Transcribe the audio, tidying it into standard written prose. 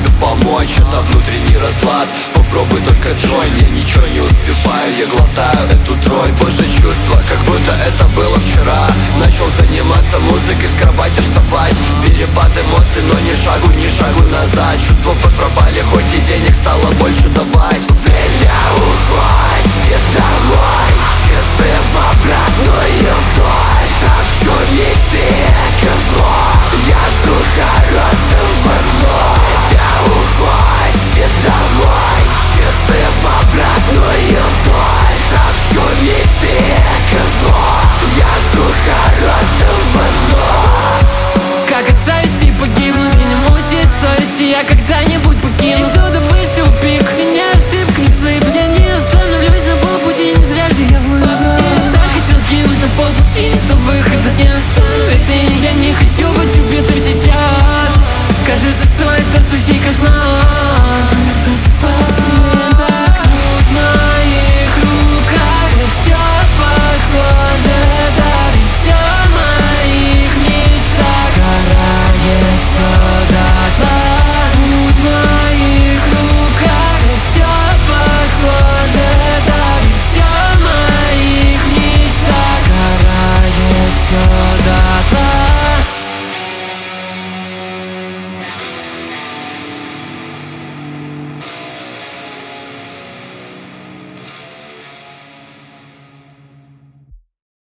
тебе помочь. Это внутренний разлад, попробуй только тронь. Я ничего не успеваю, я глотаю эту тронь. Боже, чувство, как будто это было вчера. Начал заниматься музыкой, с кровати вставать. Перепад эмоций, но ни шагу назад. Чувства подпропали, хоть и денег стало больше давать. Время уходит домой, часы в обратную вдоль. Топчу мечты козло, я жду хорошего, но время уходит домой, часы в обратную вдоль. Топчу мечты козло, я жду хорошего, но как от зависти погибну, меня мучает совесть, и я когда-нибудь покину. Кто-то вышел пик, меня ошибка не сыпь. Я не остановлюсь на полпути, не зря же я выбрал. Я так хотел сгинуть на полпути, нет выхода, не остановит. И я не хочу быть убитым сейчас. Кажется, что это сущий кошмар.